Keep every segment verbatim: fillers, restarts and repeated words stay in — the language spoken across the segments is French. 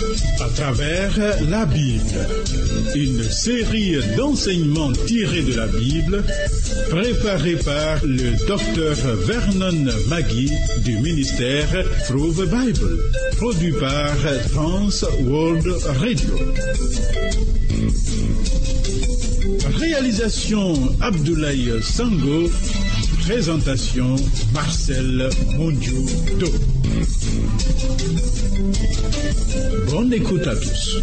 À travers la Bible, une série d'enseignements tirés de la Bible, préparée par le docteur Vernon Magui du ministère Through the Bible, produit par Trans World Radio. Réalisation Abdoulaye Sango, présentation Marcel Mondiou-Do. Bonne écoute à tous.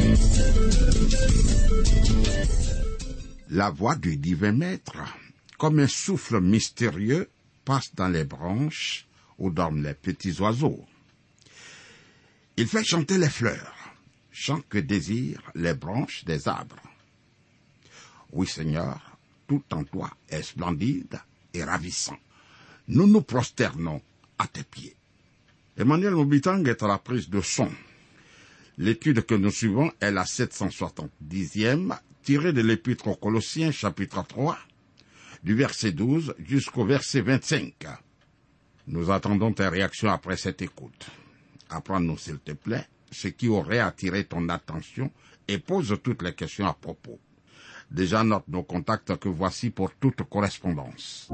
La voix du divin maître, comme un souffle mystérieux, passe dans les branches où dorment les petits oiseaux. Il fait chanter les fleurs, chant que désirent les branches des arbres. Oui, Seigneur, tout en toi est splendide et ravissant. Nous nous prosternons à tes pieds. Emmanuel Mobitang est à la prise de son. L'étude que nous suivons est la sept cent soixante-dixième, tirée de l'Épître aux Colossiens, chapitre trois, du verset douze jusqu'au verset vingt-cinq. Nous attendons tes réactions après cette écoute. Apprends-nous, s'il te plaît, ce qui aurait attiré ton attention et pose toutes les questions à propos. Déjà note nos contacts que voici pour toute correspondance.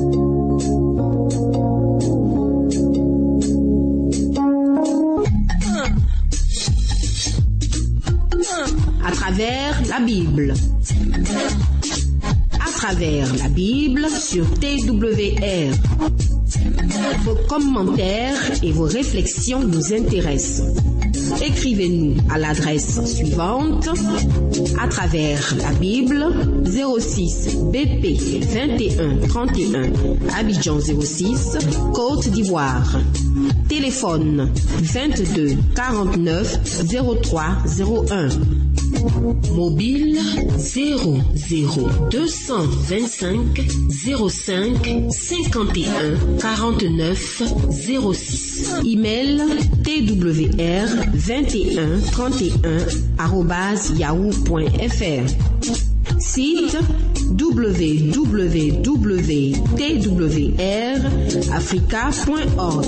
À travers la Bible. À travers la Bible sur T W R. Vos commentaires et vos réflexions nous intéressent. Écrivez-nous à l'adresse suivante: à travers la Bible, zéro six B P vingt et un trente et un, Abidjan zéro six, Côte d'Ivoire. Téléphone vingt-deux quarante-neuf zéro trois zéro un. Mobile zéro zéro deux cent vingt-cinq zéro cinq cinquante et un quarante-neuf zéro six. Email T W R vingt et un trente et un arobase yahoo point f r. Site w w w point t w r africa point org.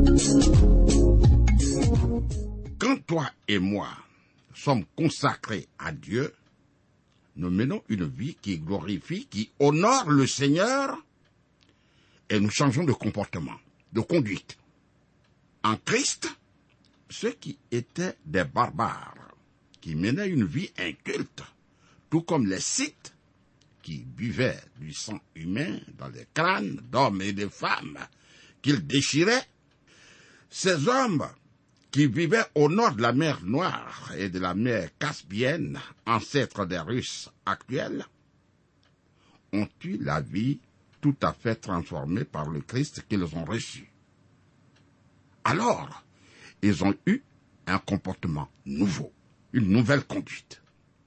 Quand toi et moi sommes consacrés à Dieu, nous menons une vie qui glorifie, qui honore le Seigneur, et nous changeons de comportement, de conduite. En Christ, ceux qui étaient des barbares, qui menaient une vie inculte, tout comme les Scythes, qui buvaient du sang humain dans les crânes d'hommes et de femmes qu'ils déchiraient, ces hommes qui vivaient au nord de la mer Noire et de la mer Caspienne, ancêtres des Russes actuels, ont eu la vie tout à fait transformée par le Christ qu'ils ont reçu. Alors, ils ont eu un comportement nouveau, une nouvelle conduite.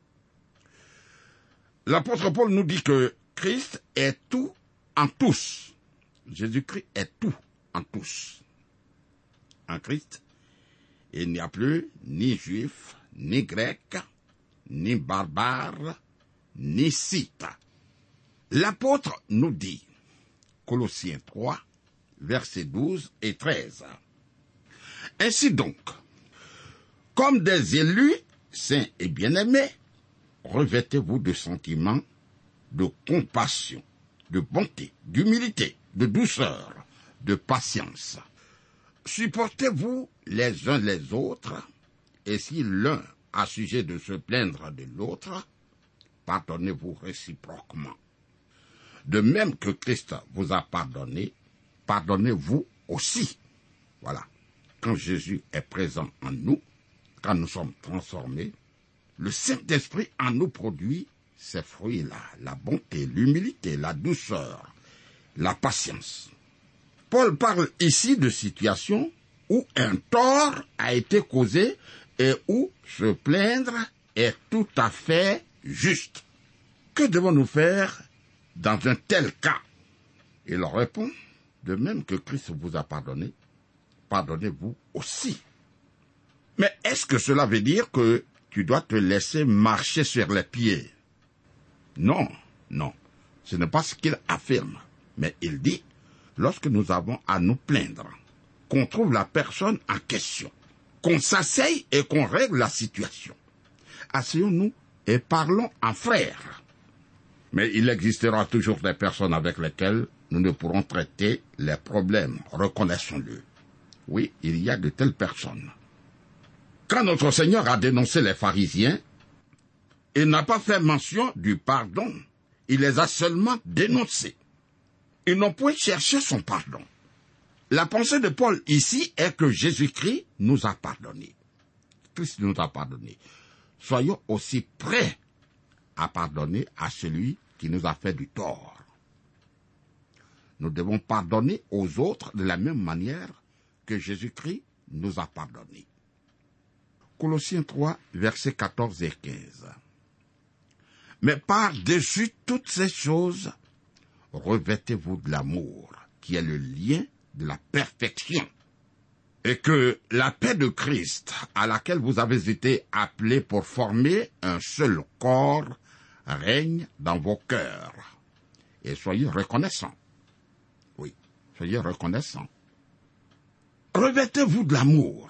L'apôtre Paul nous dit que Christ est tout en tous. Jésus-Christ est tout en tous. En Christ, il n'y a plus ni juif, ni grec, ni barbare, ni scythe. L'apôtre nous dit, Colossiens trois, versets douze et treize. Ainsi donc, comme des élus, saints et bien-aimés, revêtez-vous de sentiments de compassion, de bonté, d'humilité, de douceur, de patience. Supportez-vous les uns les autres, et si l'un a sujet de se plaindre de l'autre, pardonnez-vous réciproquement. De même que Christ vous a pardonné, pardonnez-vous aussi. Voilà. Quand Jésus est présent en nous, quand nous sommes transformés, le Saint-Esprit en nous produit ces fruits-là, la bonté, l'humilité, la douceur, la patience. Paul parle ici de situations où un tort a été causé et où se plaindre est tout à fait juste. Que devons-nous faire dans un tel cas? Il répond, de même que Christ vous a pardonné, pardonnez-vous aussi. Mais est-ce que cela veut dire que tu dois te laisser marcher sur les pieds? Non, non, ce n'est pas ce qu'il affirme. Mais il dit, lorsque nous avons à nous plaindre, qu'on trouve la personne en question, qu'on s'asseye et qu'on règle la situation. Asseyons-nous et parlons en frères. Mais il existera toujours des personnes avec lesquelles nous ne pourrons traiter les problèmes, reconnaissons-le. Oui, il y a de telles personnes. Quand notre Seigneur a dénoncé les pharisiens, il n'a pas fait mention du pardon, il les a seulement dénoncés. Ils n'ont point cherché son pardon. La pensée de Paul ici est que Jésus-Christ nous a pardonné. Christ nous a pardonné. Soyons aussi prêts à pardonner à celui qui nous a fait du tort. Nous devons pardonner aux autres de la même manière que Jésus-Christ nous a pardonné. Colossiens trois, versets quatorze et quinze. Mais par-dessus toutes ces choses, revêtez-vous de l'amour, qui est le lien de la perfection. Et que la paix de Christ, à laquelle vous avez été appelés pour former un seul corps, règne dans vos cœurs. Et soyez reconnaissants. Oui, soyez reconnaissants. Revêtez-vous de l'amour.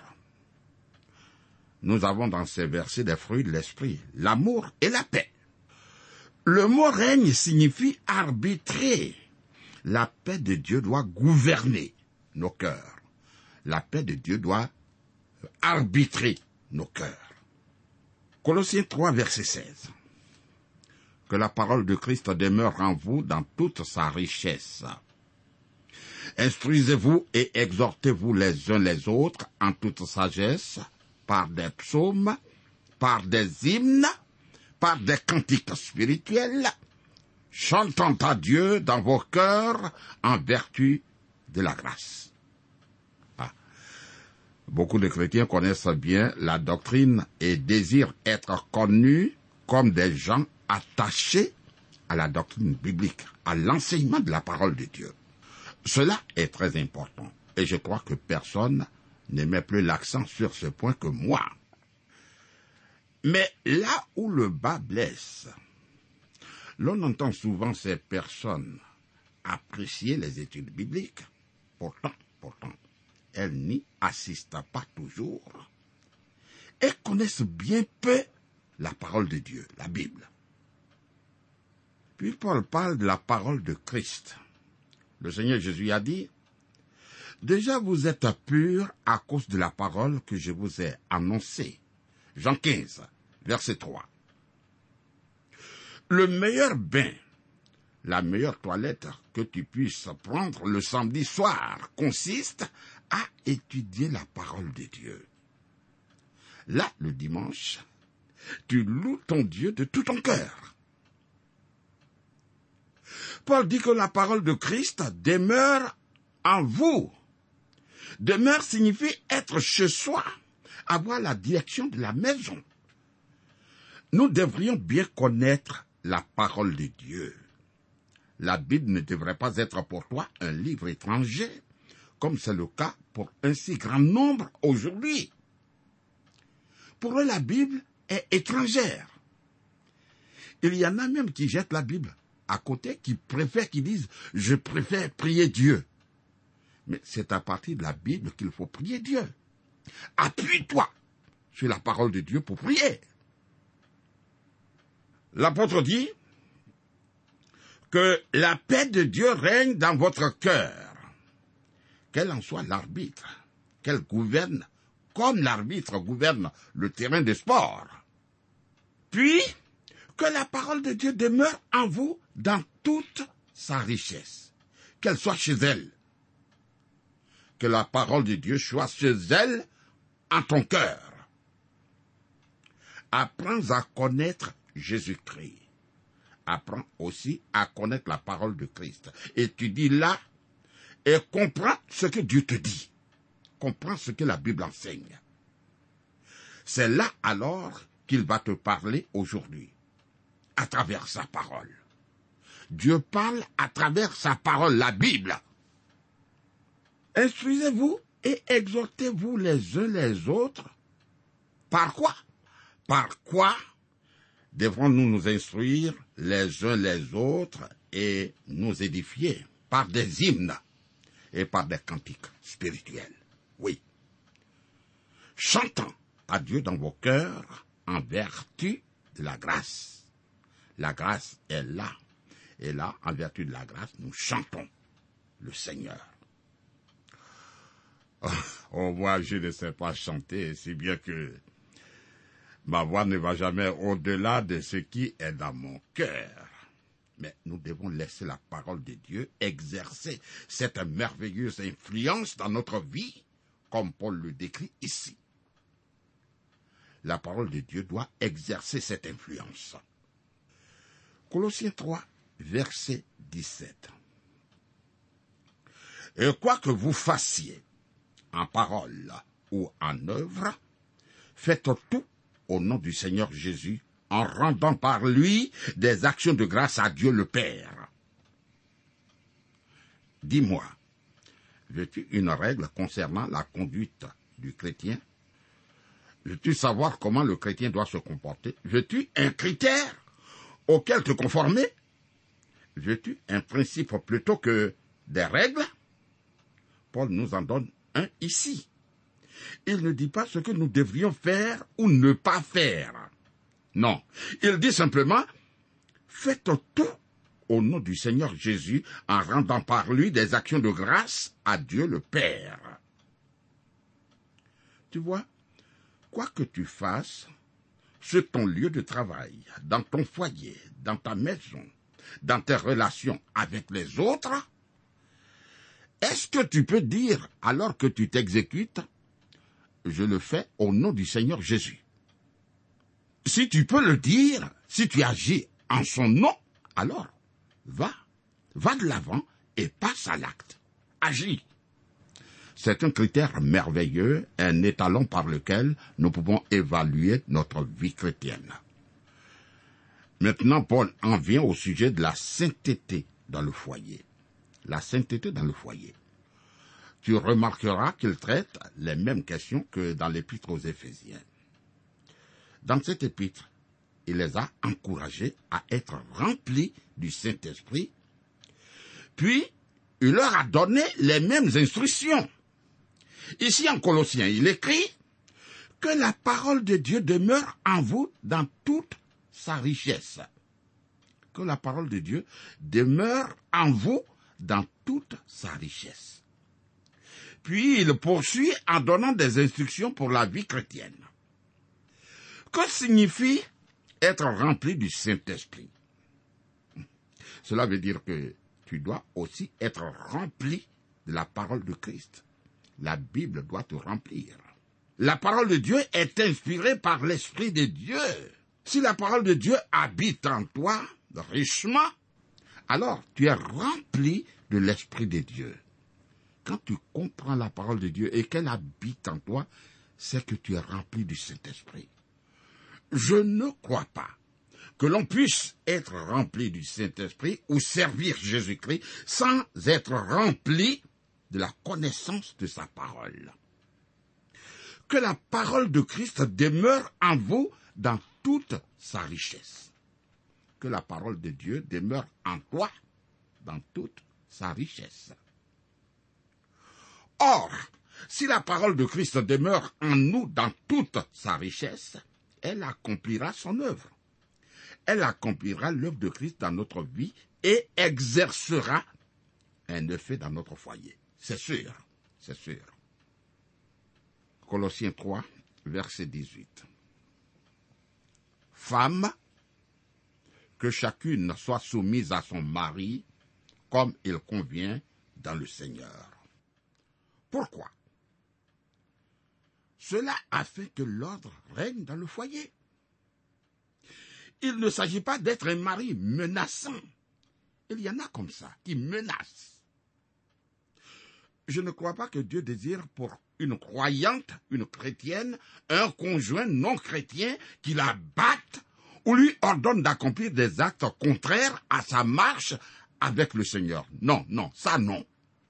Nous avons dans ces versets des fruits de l'esprit, l'amour et la paix. Le mot règne signifie arbitrer. La paix de Dieu doit gouverner nos cœurs. La paix de Dieu doit arbitrer nos cœurs. Colossiens trois, verset seize. Que la parole de Christ demeure en vous dans toute sa richesse. Instruisez-vous et exhortez-vous les uns les autres en toute sagesse, par des psaumes, par des hymnes, par des cantiques spirituels, chantant à Dieu dans vos cœurs en vertu de la grâce. Ah. Beaucoup de chrétiens connaissent bien la doctrine et désirent être connus comme des gens attachés à la doctrine biblique, à l'enseignement de la parole de Dieu. Cela est très important et je crois que personne ne met plus l'accent sur ce point que moi. Mais là où le bas blesse, l'on entend souvent ces personnes apprécier les études bibliques. Pourtant, pourtant, elles n'y assistent pas toujours et connaissent bien peu la parole de Dieu, la Bible. Puis Paul parle de la parole de Christ. Le Seigneur Jésus a dit, « Déjà vous êtes purs à cause de la parole que je vous ai annoncée. » Jean quinze, verset trois. Le meilleur bain, la meilleure toilette que tu puisses prendre le samedi soir consiste à étudier la parole de Dieu. Là, le dimanche, tu loues ton Dieu de tout ton cœur. Paul dit que la parole de Christ demeure en vous. Demeure signifie être chez soi, avoir la direction de la maison. Nous devrions bien connaître la parole de Dieu. La Bible ne devrait pas être pour toi un livre étranger, comme c'est le cas pour un si grand nombre aujourd'hui. Pour eux, la Bible est étrangère. Il y en a même qui jettent la Bible à côté, qui préfèrent, qui disent « je préfère prier Dieu ». Mais c'est à partir de la Bible qu'il faut prier Dieu. Appuie-toi sur la parole de Dieu pour prier. L'apôtre dit que la paix de Dieu règne dans votre cœur. Quel en soit l'arbitre, qu'elle gouverne comme l'arbitre gouverne le terrain de sport. Puis, que la parole de Dieu demeure en vous dans toute sa richesse, qu'elle soit chez elle. Que la parole de Dieu soit chez elle en ton cœur. Apprends à connaître Jésus-Christ. Apprends aussi à connaître la parole de Christ. Étudie-la et comprends ce que Dieu te dit. Comprends ce que la Bible enseigne. C'est là alors qu'il va te parler aujourd'hui, à travers sa parole. Dieu parle à travers sa parole, la Bible. Instruisez-vous et exhortez-vous les uns les autres. Par quoi? Par quoi devrons-nous nous instruire les uns les autres et nous édifier? Par des hymnes et par des cantiques spirituels. Oui. chantant à Dieu dans vos cœurs en vertu de la grâce. La grâce est là. Et là, en vertu de la grâce, nous chantons le Seigneur. Oh, moi, je ne sais pas chanter, si bien que ma voix ne va jamais au-delà de ce qui est dans mon cœur. Mais nous devons laisser la parole de Dieu exercer cette merveilleuse influence dans notre vie, comme Paul le décrit ici. La parole de Dieu doit exercer cette influence. Colossiens trois, verset dix-sept. Et quoi que vous fassiez, en parole ou en œuvre, faites tout au nom du Seigneur Jésus, en rendant par lui des actions de grâce à Dieu le Père. Dis-moi, veux-tu une règle concernant la conduite du chrétien? Veux-tu savoir comment le chrétien doit se comporter? Veux-tu un critère auquel te conformer? Veux-tu un principe plutôt que des règles? Paul nous en donne un ici. Il ne dit pas ce que nous devrions faire ou ne pas faire. Non, il dit simplement, faites tout au nom du Seigneur Jésus en rendant par lui des actions de grâce à Dieu le Père. Tu vois, quoi que tu fasses, sur ton lieu de travail, dans ton foyer, dans ta maison, dans tes relations avec les autres, est-ce que tu peux dire, alors que tu t'exécutes, je le fais au nom du Seigneur Jésus? Si tu peux le dire, si tu agis en son nom, alors va, va de l'avant et passe à l'acte. Agis. C'est un critère merveilleux, un étalon par lequel nous pouvons évaluer notre vie chrétienne. Maintenant, Paul en vient au sujet de la sainteté dans le foyer. La sainteté dans le foyer. Tu remarqueras qu'il traite les mêmes questions que dans l'épître aux Éphésiens. Dans cette épître, il les a encouragés à être remplis du Saint-Esprit, puis il leur a donné les mêmes instructions. Ici en Colossiens, il écrit que la parole de Dieu demeure en vous dans toute sa richesse. Que la parole de Dieu demeure en vous dans toute sa richesse. Puis il poursuit en donnant des instructions pour la vie chrétienne. Que signifie être rempli du Saint-Esprit? Cela veut dire que tu dois aussi être rempli de la parole de Christ. La Bible doit te remplir. La parole de Dieu est inspirée par l'Esprit de Dieu. Si la parole de Dieu habite en toi richement, alors tu es rempli de l'Esprit de Dieu. Quand tu comprends la parole de Dieu et qu'elle habite en toi, c'est que tu es rempli du Saint-Esprit. Je ne crois pas que l'on puisse être rempli du Saint-Esprit ou servir Jésus-Christ sans être rempli de la connaissance de sa parole. Que la parole de Christ demeure en vous dans toute sa richesse. Que la parole de Dieu demeure en toi dans toute sa richesse. Or, si la parole de Christ demeure en nous dans toute sa richesse, elle accomplira son œuvre. Elle accomplira l'œuvre de Christ dans notre vie et exercera un effet dans notre foyer. C'est sûr, c'est sûr. Colossiens trois, verset dix-huit. Femmes, que chacune soit soumise à son mari, comme il convient dans le Seigneur. Pourquoi? Cela a fait que l'ordre règne dans le foyer. Il ne s'agit pas d'être un mari menaçant. Il y en a comme ça, qui menacent. Je ne crois pas que Dieu désire pour une croyante, une chrétienne, un conjoint non chrétien qui la batte ou lui ordonne d'accomplir des actes contraires à sa marche avec le Seigneur. Non, non, ça non.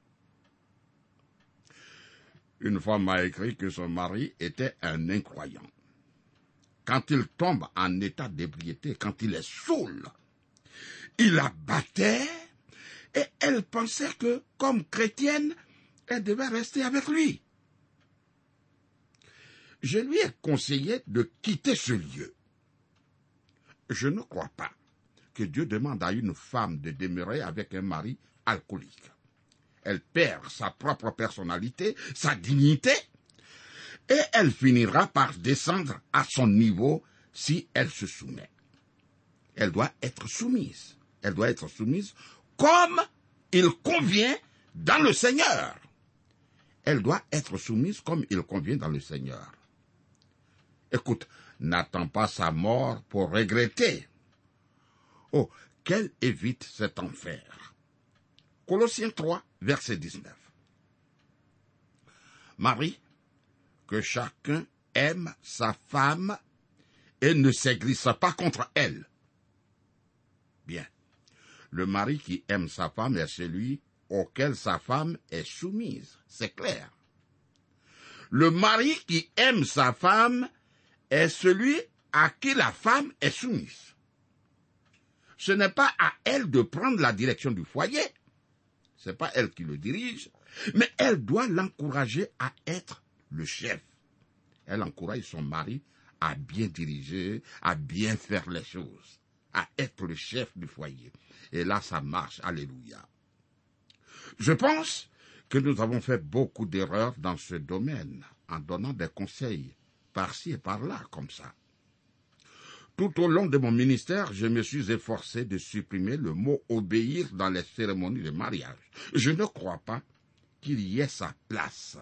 Une femme m'a écrit que son mari était un incroyant. Quand il tombe en état d'ébriété, quand il est saoul, il la battait et elle pensait que, comme chrétienne, elle devait rester avec lui. je lui ai conseillé de quitter ce lieu. Je ne crois pas que Dieu demande à une femme de demeurer avec un mari alcoolique. Elle perd sa propre personnalité, sa dignité, et elle finira par descendre à son niveau si elle se soumet. Elle doit être soumise. Elle doit être soumise comme il convient dans le Seigneur. Elle doit être soumise comme il convient dans le Seigneur. Écoute, n'attends pas sa mort pour regretter. Oh, qu'elle évite cet enfer. Colossiens trois, verset dix-neuf. Marie, que chacun aime sa femme et ne s'aigrisse pas contre elle. Bien. Le mari qui aime sa femme est celui auquel sa femme est soumise. C'est clair. Le mari qui aime sa femme est celui à qui la femme est soumise. Ce n'est pas à elle de prendre la direction du foyer. Ce n'est pas elle qui le dirige, mais elle doit l'encourager à être le chef. Elle encourage son mari à bien diriger, à bien faire les choses, à être le chef du foyer. Et là, ça marche. Alléluia. Je pense que nous avons fait beaucoup d'erreurs dans ce domaine, en donnant des conseils par-ci et par-là, comme ça. Tout au long de mon ministère, je me suis efforcé de supprimer le mot « obéir » dans les cérémonies de mariage. Je ne crois pas qu'il y ait sa place.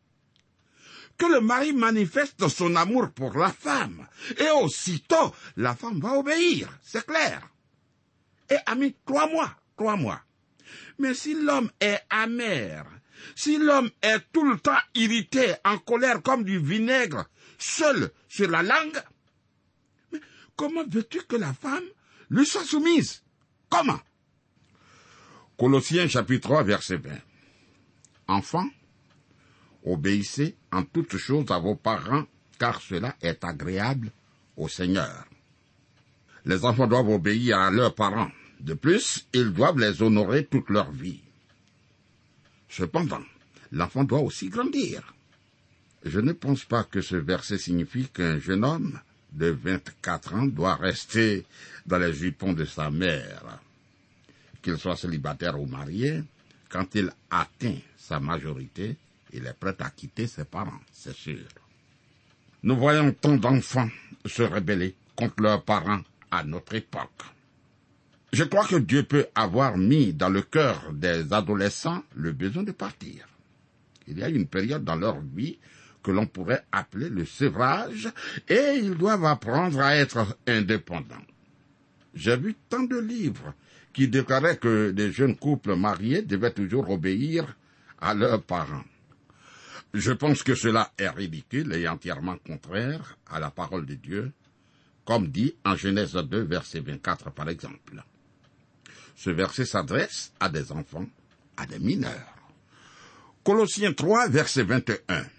Que le mari manifeste son amour pour la femme, et aussitôt, la femme va obéir, c'est clair. Et ami, crois-moi, crois-moi. Mais si l'homme est amer, si l'homme est tout le temps irrité, en colère comme du vinaigre, seul sur la langue, mais comment veux-tu que la femme lui soit soumise? Comment? Colossiens chapitre trois, verset vingt. Enfants, obéissez en toutes choses à vos parents, car cela est agréable au Seigneur. Les enfants doivent obéir à leurs parents. De plus, ils doivent les honorer toute leur vie. Cependant, l'enfant doit aussi grandir. Je ne pense pas que ce verset signifie qu'un jeune homme de vingt-quatre ans doit rester dans les jupons de sa mère. Qu'il soit célibataire ou marié, quand il atteint sa majorité, il est prêt à quitter ses parents, c'est sûr. Nous voyons tant d'enfants se rebeller contre leurs parents à notre époque. Je crois que Dieu peut avoir mis dans le cœur des adolescents le besoin de partir. Il y a une période dans leur vie que l'on pourrait appeler le sevrage, et ils doivent apprendre à être indépendants. J'ai vu tant de livres qui déclaraient que les jeunes couples mariés devaient toujours obéir à leurs parents. Je pense que cela est ridicule et entièrement contraire à la parole de Dieu, comme dit en Genèse deux, verset vingt-quatre par exemple. Ce verset s'adresse à des enfants, à des mineurs. Colossiens trois, verset vingt et un.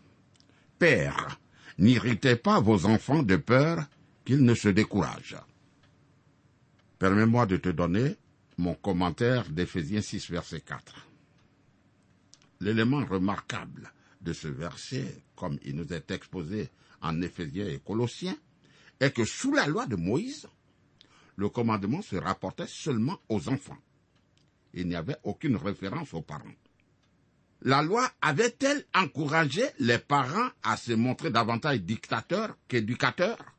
Pères, n'irritez pas vos enfants de peur qu'ils ne se découragent. Permets-moi de te donner mon commentaire d'Éphésiens six, verset quatre. L'élément remarquable de ce verset, comme il nous est exposé en Éphésiens et Colossiens, est que sous la loi de Moïse, le commandement se rapportait seulement aux enfants. Il n'y avait aucune référence aux parents. La loi avait-elle encouragé les parents à se montrer davantage dictateurs qu'éducateurs?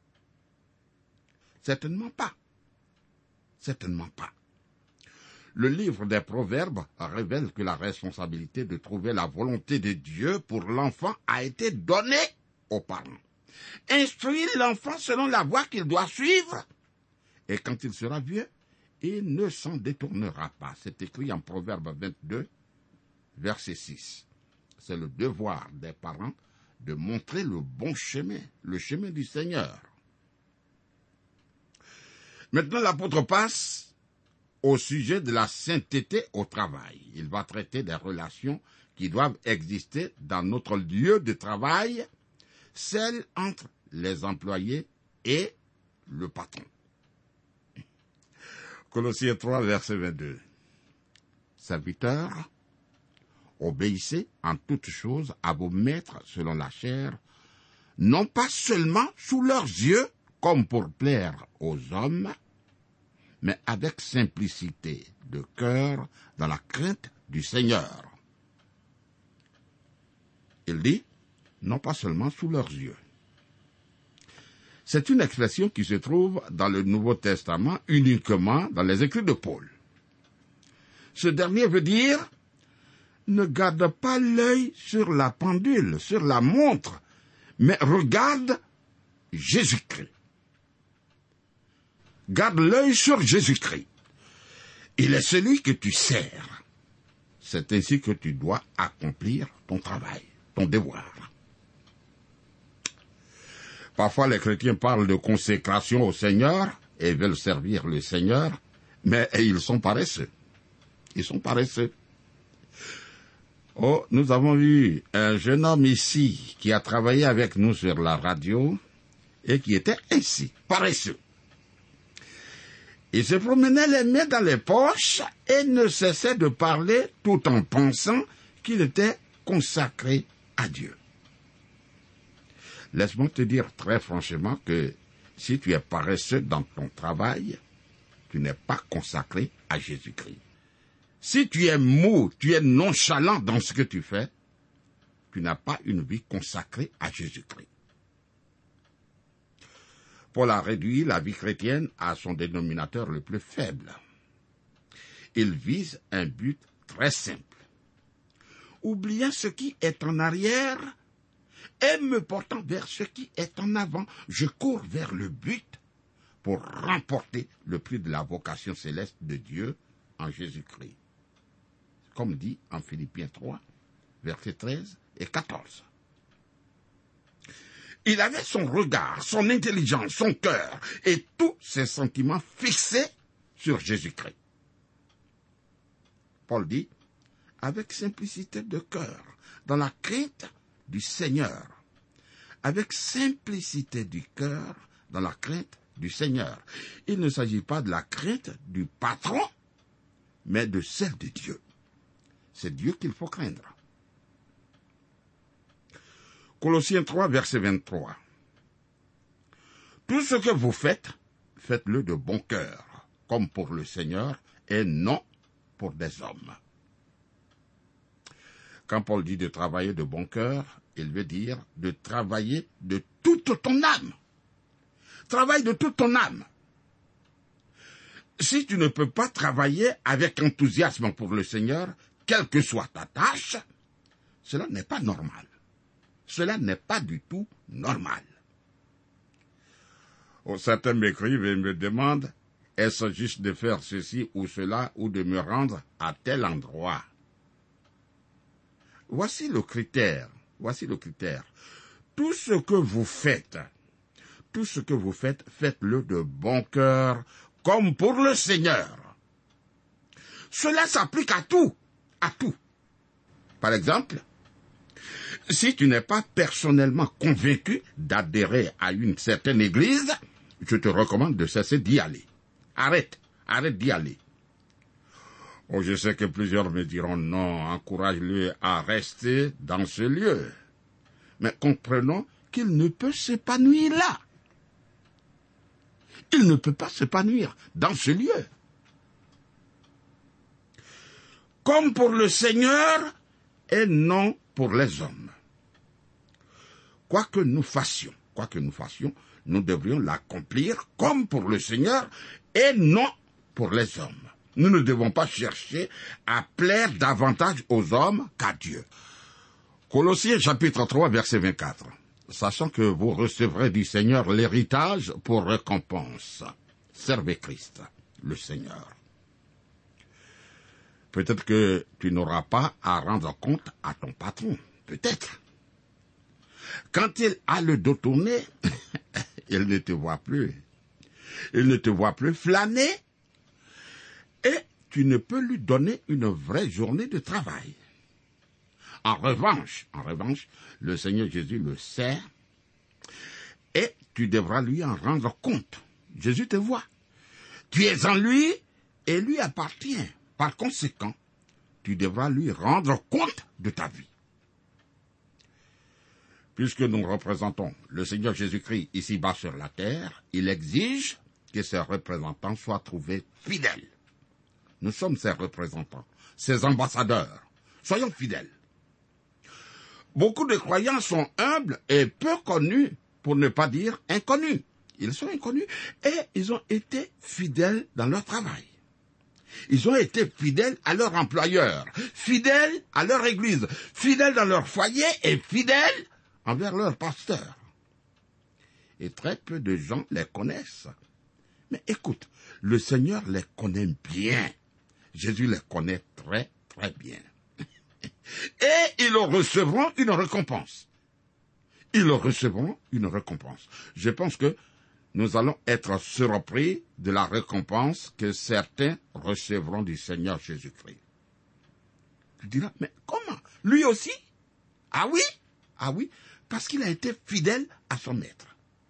Certainement pas. Certainement pas. Le livre des Proverbes révèle que la responsabilité de trouver la volonté de Dieu pour l'enfant a été donnée aux parents. Instruire l'enfant selon la voie qu'il doit suivre, et quand il sera vieux, il ne s'en détournera pas. C'est écrit en Proverbe vingt-deux, verset six. C'est le devoir des parents de montrer le bon chemin, le chemin du Seigneur. Maintenant, l'apôtre passe au sujet de la sainteté au travail. Il va traiter des relations qui doivent exister dans notre lieu de travail, celles entre les employés et le patron. Colossiens trois, verset vingt-deux. Serviteurs, obéissez en toutes choses à vos maîtres selon la chair, non pas seulement sous leurs yeux, comme pour plaire aux hommes, mais avec simplicité de cœur dans la crainte du Seigneur. Il dit, non pas seulement sous leurs yeux. C'est une expression qui se trouve dans le Nouveau Testament uniquement dans les écrits de Paul. Ce dernier veut dire, ne garde pas l'œil sur la pendule, sur la montre, mais regarde Jésus-Christ. Garde l'œil sur Jésus-Christ. Il est celui que tu sers. C'est ainsi que tu dois accomplir ton travail, ton devoir. Parfois, les chrétiens parlent de consécration au Seigneur et veulent servir le Seigneur, mais ils sont paresseux. Ils sont paresseux. Oh, nous avons vu un jeune homme ici qui a travaillé avec nous sur la radio et qui était ainsi, paresseux. Il se promenait les mains dans les poches et ne cessait de parler tout en pensant qu'il était consacré à Dieu. Laisse-moi te dire très franchement que si tu es paresseux dans ton travail, tu n'es pas consacré à Jésus-Christ. Si tu es mou, tu es nonchalant dans ce que tu fais, tu n'as pas une vie consacrée à Jésus-Christ. Paul a réduit la vie chrétienne à son dénominateur le plus faible. Il vise un but très simple. Oubliant ce qui est en arrière et me portant vers ce qui est en avant, je cours vers le but pour remporter le prix de la vocation céleste de Dieu en Jésus-Christ. Comme dit en Philippiens trois, versets treize et quatorze. Il avait son regard, son intelligence, son cœur et tous ses sentiments fixés sur Jésus-Christ. Paul dit, avec simplicité de cœur, dans la crainte du Seigneur. Avec simplicité du cœur, dans la crainte du Seigneur. Il ne s'agit pas de la crainte du patron, mais de celle de Dieu. C'est Dieu qu'il faut craindre. Colossiens trois, verset vingt-trois. Tout ce que vous faites, faites-le de bon cœur, comme pour le Seigneur, et non pour des hommes. Quand Paul dit de travailler de bon cœur, il veut dire de travailler de toute ton âme. Travaille de toute ton âme. Si tu ne peux pas travailler avec enthousiasme pour le Seigneur, quelle que soit ta tâche, cela n'est pas normal. Cela n'est pas du tout normal. Oh, certains m'écrivent et me demandent, est-ce juste de faire ceci ou cela ou de me rendre à tel endroit? Voici le critère, voici le critère. Tout ce que vous faites, tout ce que vous faites, faites-le de bon cœur, comme pour le Seigneur. Cela s'applique à tout, à tout. Par exemple, si tu n'es pas personnellement convaincu d'adhérer à une certaine église, je te recommande de cesser d'y aller. Arrête, arrête d'y aller. Oh, je sais que plusieurs me diront non, encourage-le à rester dans ce lieu. Mais comprenons qu'il ne peut s'épanouir là. Il ne peut pas s'épanouir dans ce lieu. Comme pour le Seigneur et non pour les hommes. Quoi que nous fassions, quoi que nous fassions, nous devrions l'accomplir comme pour le Seigneur et non pour les hommes. Nous ne devons pas chercher à plaire davantage aux hommes qu'à Dieu. Colossiens chapitre trois, verset vingt-quatre. Sachant que vous recevrez du Seigneur l'héritage pour récompense. Servez Christ, le Seigneur. Peut-être que tu n'auras pas à rendre compte à ton patron. Peut-être. Quand il a le dos tourné, il ne te voit plus. Il ne te voit plus flâner. Et tu ne peux lui donner une vraie journée de travail. En revanche, en revanche, le Seigneur Jésus le sait et tu devras lui en rendre compte. Jésus te voit. Tu es en lui et lui appartient. Par conséquent, tu devras lui rendre compte de ta vie. puisque nous représentons le Seigneur Jésus-Christ ici-bas sur la terre, il exige que ses représentants soient trouvés fidèles. Nous sommes ses représentants, ses ambassadeurs. Soyons fidèles. Beaucoup de croyants sont humbles et peu connus, pour ne pas dire inconnus. Ils sont inconnus et ils ont été fidèles dans leur travail. Ils ont été fidèles à leur employeur, fidèles à leur église, fidèles dans leur foyer et fidèles envers leur pasteur. Et très peu de gens les connaissent. Mais écoute, le Seigneur les connaît bien. Jésus les connaît très, très bien. Et ils recevront une récompense. Ils recevront une récompense. Je pense que nous allons être surpris de la récompense que certains recevront du Seigneur Jésus-Christ. Tu diras, mais comment? Lui aussi? Ah oui? Ah oui, parce qu'il a été fidèle à son maître.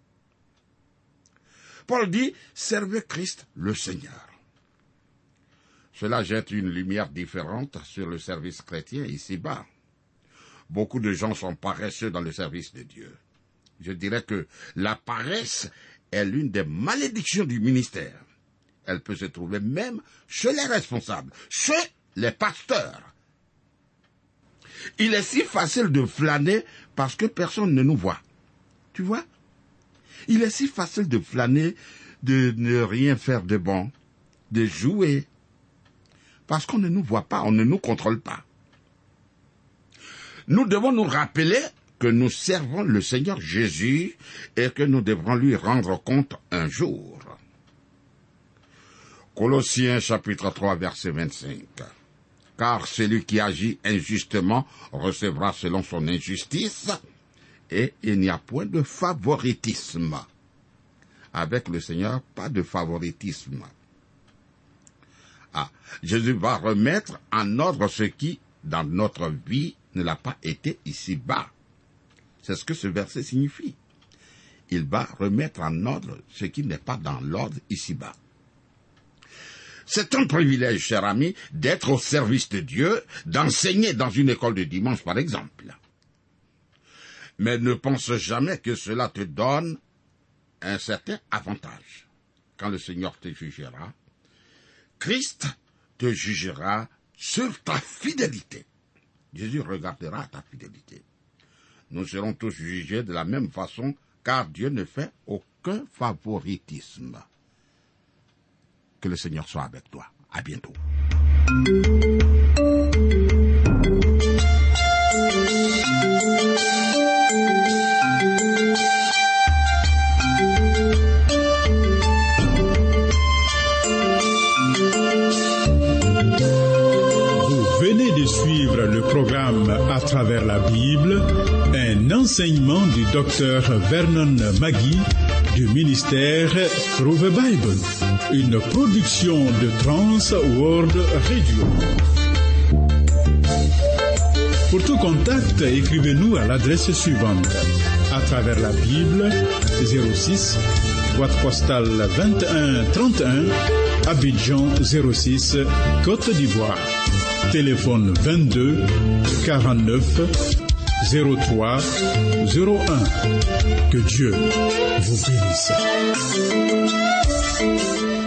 Paul dit, servez Christ le Seigneur. Cela jette une lumière différente sur le service chrétien ici-bas. Beaucoup de gens sont paresseux dans le service de Dieu. Je dirais que la paresse est l'une des malédictions du ministère. Elle peut se trouver même chez les responsables, chez les pasteurs. Il est si facile de flâner parce que personne ne nous voit. Tu vois? Il est si facile de flâner, de ne rien faire de bon, de jouer, parce qu'on ne nous voit pas, on ne nous contrôle pas. Nous devons nous rappeler que nous servons le Seigneur Jésus et que nous devrons lui rendre compte un jour. Colossiens chapitre trois verset vingt-cinq. Car celui qui agit injustement recevra selon son injustice, et il n'y a point de favoritisme. Avec le Seigneur, pas de favoritisme. Ah, Jésus va remettre en ordre ce qui, dans notre vie, ne l'a pas été ici-bas. C'est ce que ce verset signifie. Il va remettre en ordre ce qui n'est pas dans l'ordre ici-bas. C'est un privilège, cher ami, d'être au service de Dieu, d'enseigner dans une école de dimanche, par exemple. Mais ne pense jamais que cela te donne un certain avantage. Quand le Seigneur te jugera, Christ te jugera sur ta fidélité. Jésus regardera ta fidélité. Nous serons tous jugés de la même façon, car Dieu ne fait aucun favoritisme. Que le Seigneur soit avec toi. À bientôt. Suivre le programme À travers la Bible, un enseignement du docteur Vernon Magui du ministère Through the Bible, une production de Trans World Radio. Pour tout contact, écrivez-nous à l'adresse suivante: À travers la Bible, zéro six, boîte postale vingt et un trente et un, Abidjan zéro six, Côte d'Ivoire. Téléphone vingt-deux quarante-neuf zéro trois zéro un. Que Dieu vous bénisse.